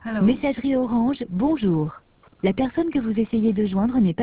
Messagerie Orange, bonjour. La personne que vous essayez de joindre n'est pas